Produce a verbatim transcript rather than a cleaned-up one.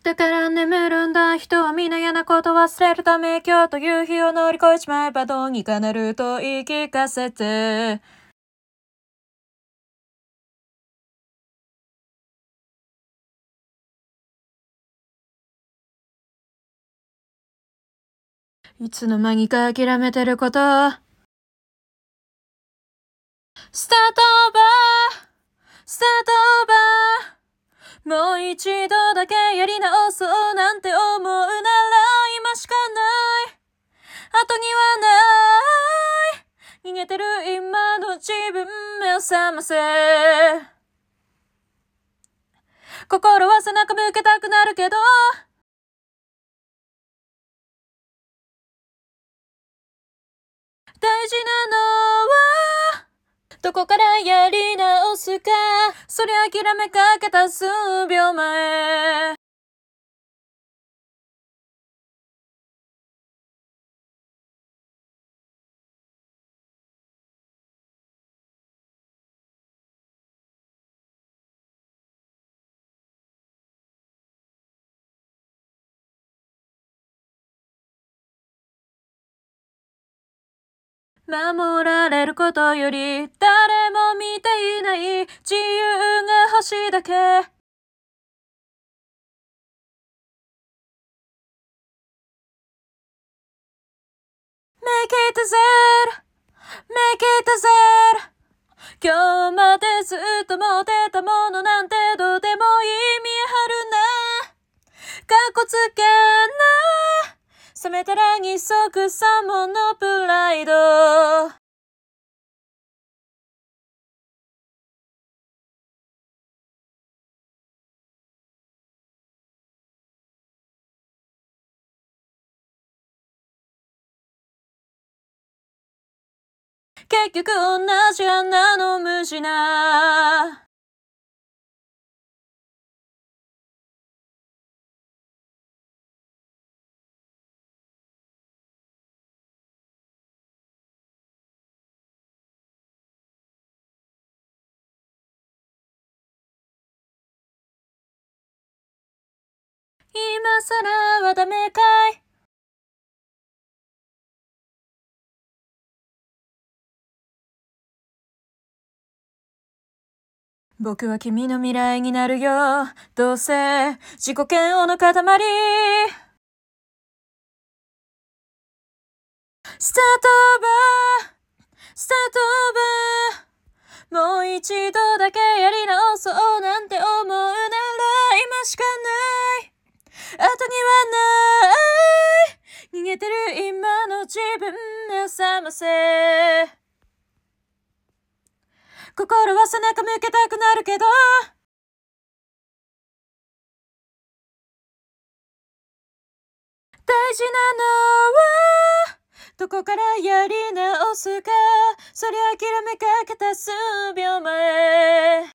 だから眠るんだ。人は皆嫌なこと忘れるため、今日という日を乗り越えちまえばどうにかなると言い聞かせて。いつの間にか諦めてること。スタートオーバースタートオーバー、もう一度だけやり直そうなんて思うなら今しかない、後にはない、逃げてる今の自分目を覚ませ。心は背中向けたくなるけど、大事なのはどこからやり直すか。そりゃ諦めかけた数秒前。守られることより誰も見ていない自由が欲しいだけ。 Make it Z Make it Z、 今日までずっと持ってたものなんてどうでもいい、見え張るな、かっこつけな、冷めたら二足三本のプライド。結局同じ穴の無地な。今更はダメかい。僕は君の未来になるよ、どうせ自己嫌悪の塊。スタートオーバースタートオーバー、もう一度だけやり直そうなんて思うなら今しかない、後にはない、逃げてる今の自分目を覚ませ。心は背中向けたくなるけど、大事なのはどこからやり直すか。そりゃ諦めかけた数秒前。